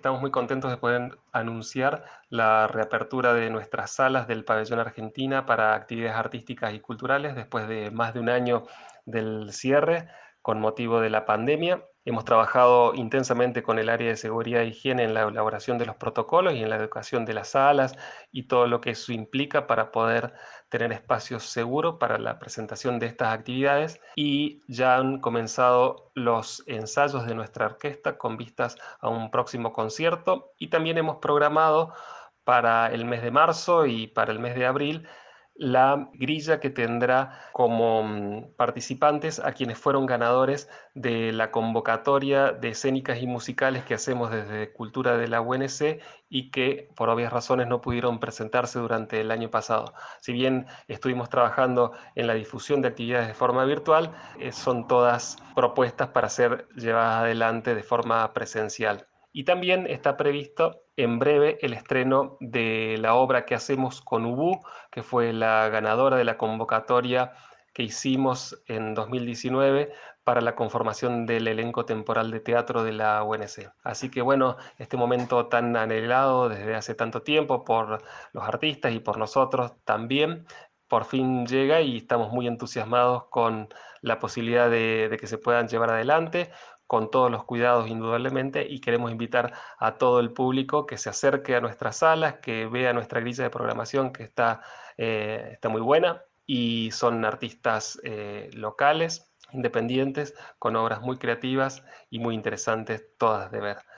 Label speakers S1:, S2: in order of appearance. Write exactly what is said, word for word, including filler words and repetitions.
S1: estamos muy contentos de poder anunciar la reapertura de nuestras salas del Pabellón Argentina para actividades artísticas y culturales después de más de un año del cierre con motivo de la pandemia. Hemos trabajado intensamente con el área de seguridad e higiene en la elaboración de los protocolos y en la educación de las salas y todo lo que eso implica para poder tener espacios seguros para la presentación de estas actividades, y ya han comenzado los ensayos de nuestra orquesta con vistas a un próximo concierto, y también hemos programado para el mes de marzo y para el mes de abril la grilla que tendrá como mm, participantes a quienes fueron ganadores de la convocatoria de escénicas y musicales que hacemos desde Cultura de la U N C y que por obvias razones no pudieron presentarse durante el año pasado. Si bien estuvimos trabajando en la difusión de actividades de forma virtual, eh, son todas propuestas para ser llevadas adelante de forma presencial. Y también está previsto en breve el estreno de la obra que hacemos con Ubú, que fue la ganadora de la convocatoria que hicimos en dos mil diecinueve para la conformación del elenco temporal de teatro de la U N C. Así que bueno, este momento tan anhelado desde hace tanto tiempo por los artistas y por nosotros también, por fin llega y estamos muy entusiasmados con la posibilidad de, de que se puedan llevar adelante con todos los cuidados indudablemente, y queremos invitar a todo el público que se acerque a nuestras salas, que vea nuestra grilla de programación que está, eh, está muy buena, y son artistas eh, locales, independientes, con obras muy creativas y muy interesantes todas de ver.